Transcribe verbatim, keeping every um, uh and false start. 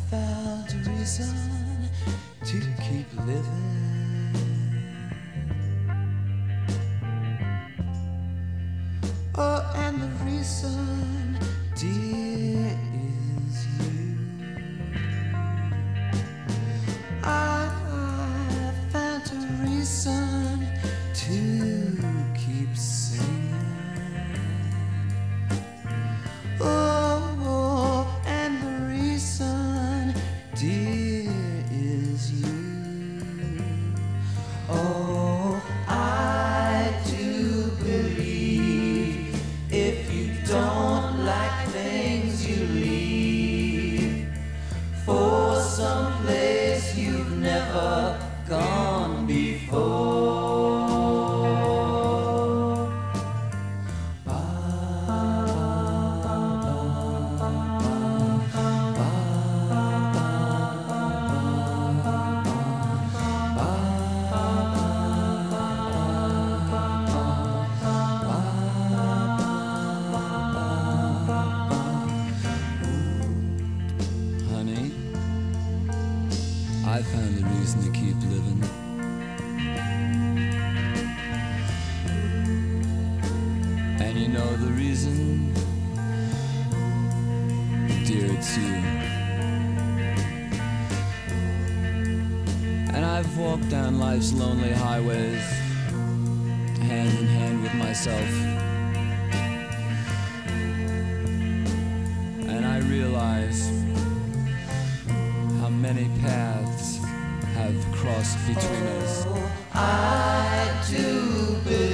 found a reason to keep living. Oh, and the reason, dear, is you. I found a reason to keep singing. Oh, and the reason, dear, is you. Oh, I do believe if you don't like things, you leave for some place you've never gone before. Honey, I found the reason to keep living. And you know the reason? Dear, it's you. And I've walked down life's lonely highways, hand in hand with myself. And I realize how many paths have crossed between us. I do believe